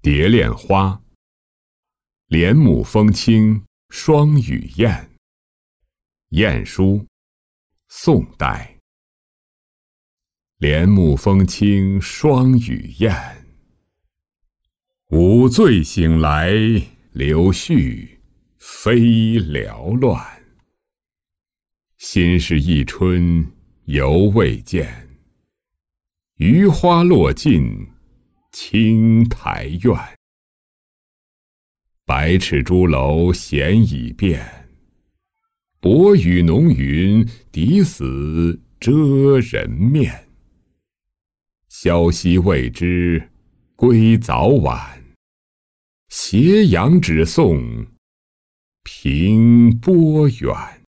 蝶恋花，莲母风轻双语燕。晏殊，宋代。莲母风轻双语燕，午醉醒来柳絮飞缭乱。心事一春犹未见，余花落尽青苔院。百尺朱楼闲已变，薄雨浓云敌死遮人面。萧息未知归早晚，斜阳只送平波远。